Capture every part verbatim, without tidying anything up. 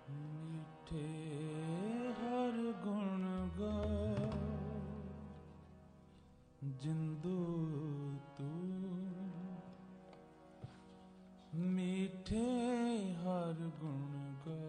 मीठे हर गुण गा जिंदू तू, मीठे हर गुण गा।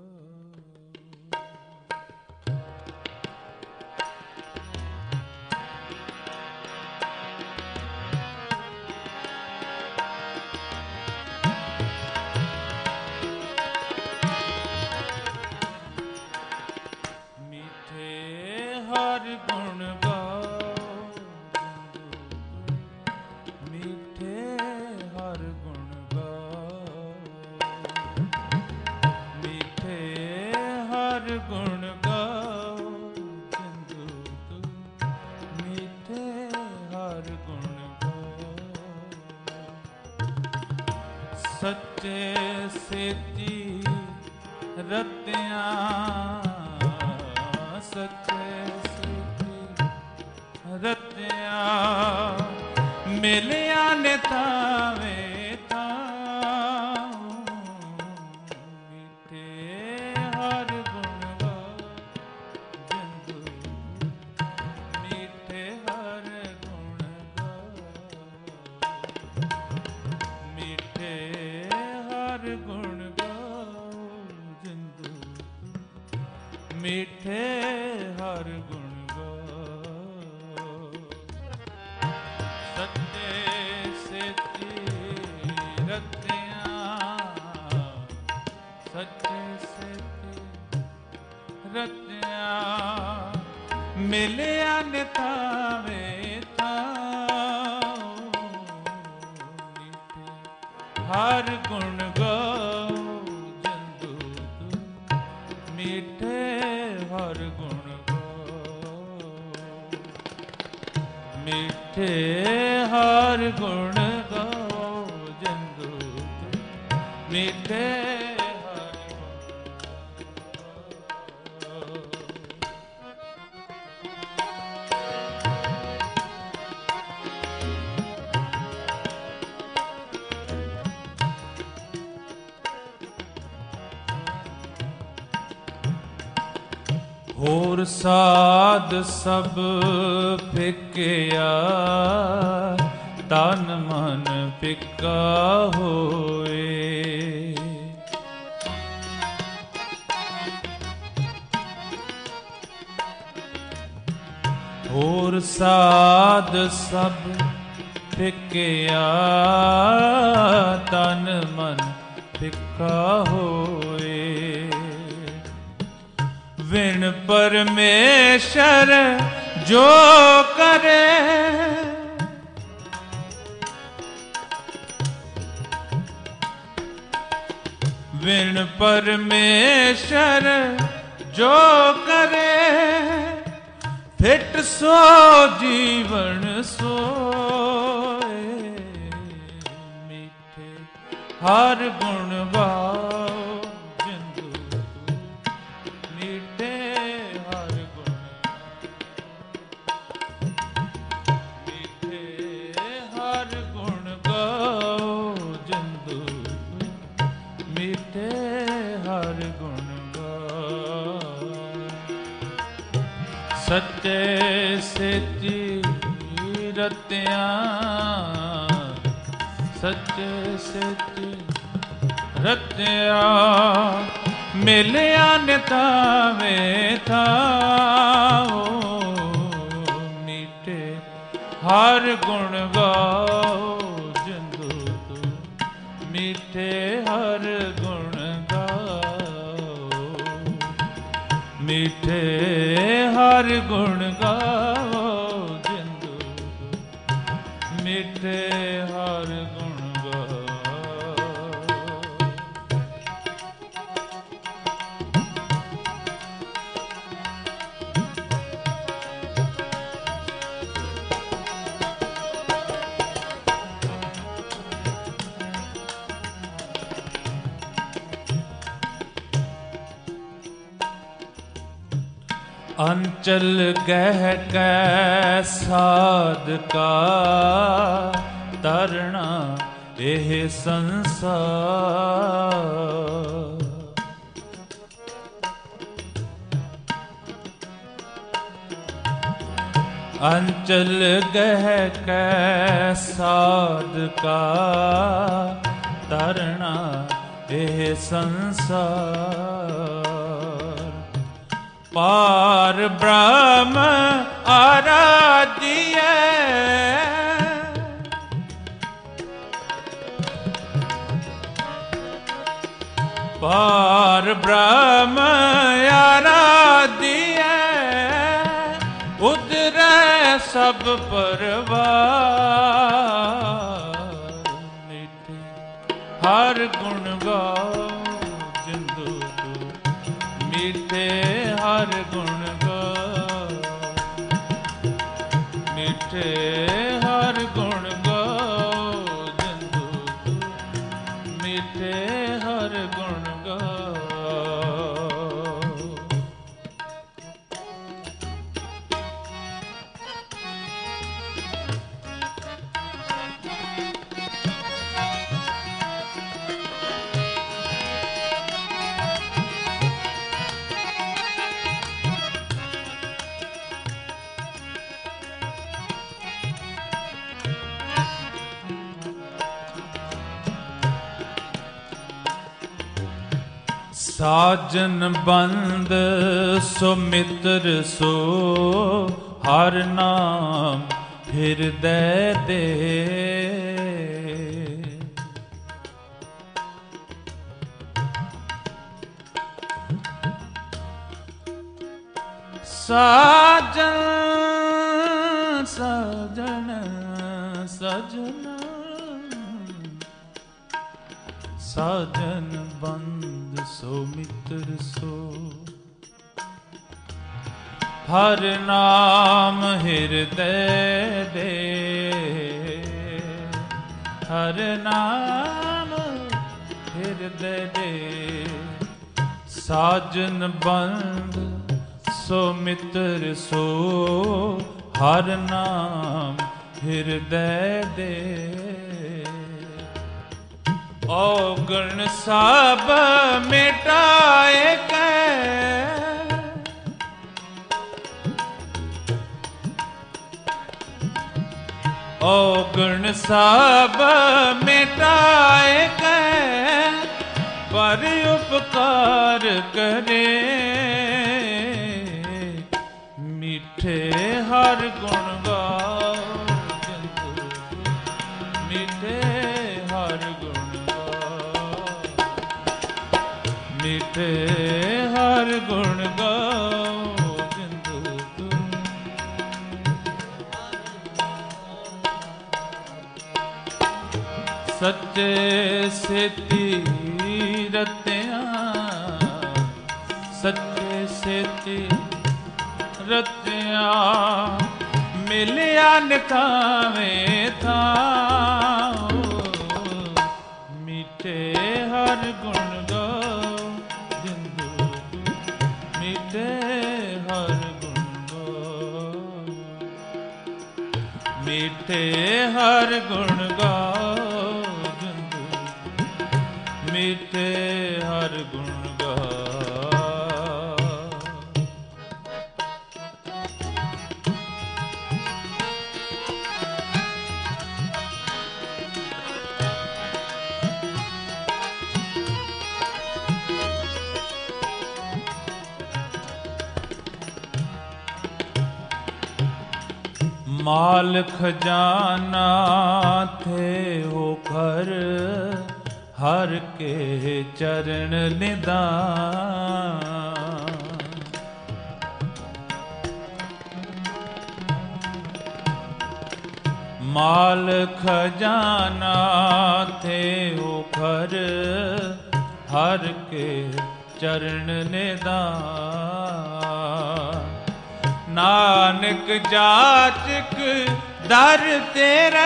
हर गुण गाओ मीठे हर गुण गाओ, मीठे हर गुण गाओ जिंदू तू, मीठे हर गुण गाओ। सच्चे सेती रत्तियां, सच्चे रत्तिया मिलिया ने तावे ताऊं, मीठे हर गुण गाओ जिंदू, मीठे हर गुण गाओ, मीठे हर गुण गाओ जिंदू, मीठे हर गुण। मिलिया ने तावे ताऊं, मीठे हर गुण गाओ जिंदू तू, मीठे हर गुण गाओ, मीठे हर गुण गाओ जिंदू तू, मीठे होर साध सब फिकिया, तन मन फिका होए। होर साध सब फिकिया, तन मन फिका होए। बिन परमेश्वर जो करे, बिन परमेश्वर जो करे, फिट सो जीवन सोए। मीठे हर गुण गाओ सच्चे सेती रत्तियां, सच्चे सेती रत्तियां मिलिया ने तावे ताऊं, मीठे हर गुण गाओ जिंदू तू, मीठे हर गुण गाओ, मीठे हर गुण गाओ जिंदू, मीठे हर गुण गाओ। अंचल गह कै साध का, तरना एह संसार। अंचल गह कै साध का तरना एह संसार। पार ब्रह्म आराध्य पार ब्रह्म आराध्य उदरै सब परवार। मीठे हर गुण गाओ जिंदु तू, मीठे हर गुण गाओ, मीठे हर गुण गाओ जिंदु तू, मीठे हर गुण गाओ। साजन बंद सो मित्र सो हर नाम हृदय दे। साजन सजन सजना साजन बंद सो मित्र सो हर नाम हृदय दे। हर नाम हृदय दे। साजन बंद सो मित्र सो हर नाम हृदय दे। औगण सब मिटाए कै औगण सब मिटाए कै पर उपकार करे। मीठे हर गुण गाओ जिंदु, मीठे हर गुण मीठे हर गुण गाओ जिंदु तू। सच्चे सेती रतियां सच्चे सेती रतियां मिलिया निकावें था। मीठे हर गुण मीठे हर गुण गाओ, मीठे हर गुण गाओ जिंदु, मीठे हर गुण गाओ। माल खजाना थे हो घर हर के चरण निदान। माल खजाना थे हो घर हर के चरण निदान। नानक जाचक दर तेरे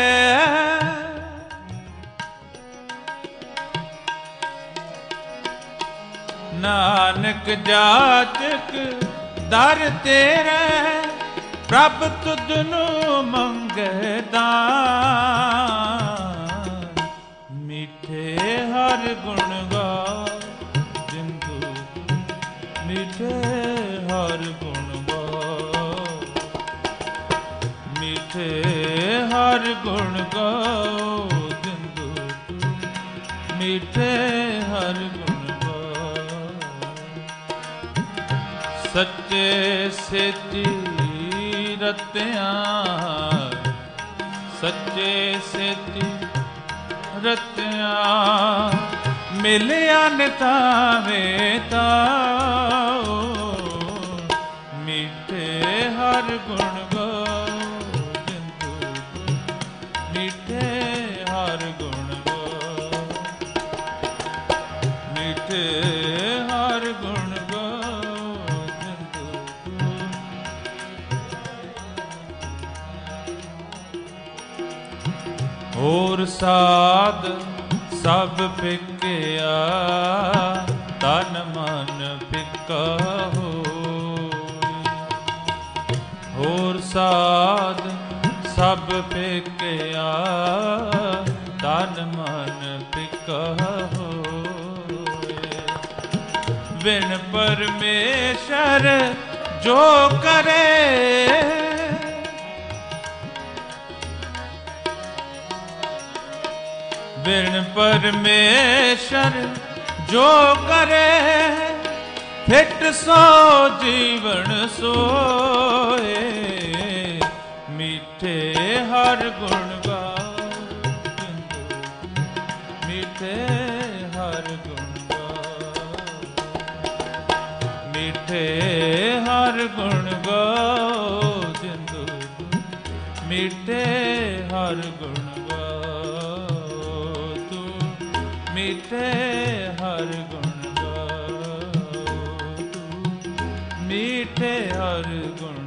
नानक जाचक दर तेरे प्रभ तुधनु मंगदा। मीठे हर गुण गाओ जिंदु, मीठे हर गुण ਗੁਣ ਗਾਓ ਜਿੰਦੂ ਤੂੰ, ਮਿੱਠੇ ਹਰ ਗੁਣ ਗਾਓ। ਸੱਚੇ ਸੇਤੀ ਰਤਿਆਂ, ਸੱਚੇ ਸੇਤੀ ਰਤਿਆਂ, ਮਿਲਿਆ ਨਿਤਾਵੇ ਤਾਓ, ਮਿੱਠੇ ਹਰ ਗੁਣ ਗਾਓ ਜਿੰਦੂ ਤੂੰ, ਮਿੱਠੇ ਹਰ ਗੁਣ ਗਾਓ, ਮਿੱਠੇ ਹਰ ਗੁਣ ਗਾਓ ਜਿੰਦੂ ਤੂੰ। ਹੋਰ ਸਾਧ ਸਭ ਫਿੱਕਿਆ, ਤਨ ਮਨ ਫਿੱਕਾ ਹੋਈ। ਹੋਰ ਸਾਧ ਸਭ ਫਿੱਕਿਆ, ਤਨ ਮਨ ਫਿੱਕਾ ਹੋਏ। ਬਿਨ ਪਰਮੇਸ਼ਰ ਜੋ ਕਰੇ, ਬਿਨ ਪਰਮੇਸ਼ਰ ਜੋ ਕਰੇ, ਫਿੱਟ ਸੋ ਜੀਵਨ ਸੋਏ, ਮਿੱਠੇ ਹਰ ਗੁਣ ਗਾਓ ਜਿੰਦੂ, ਮਿੱਠੇ ਹਰ ਗੁਣ ਗਾਓ, ਮਿੱਠੇ ਹਰ ਗੁਣ ਗਾਓ ਜਿੰਦੂ, ਮਿੱਠੇ ਹਰ ਗੁਣ ਮਿੱਠੇ ਹਰ ਗੁਣ ਗਾਓ ਤੂੰ, ਮਿੱਠੇ ਹਰ ਗੁਣ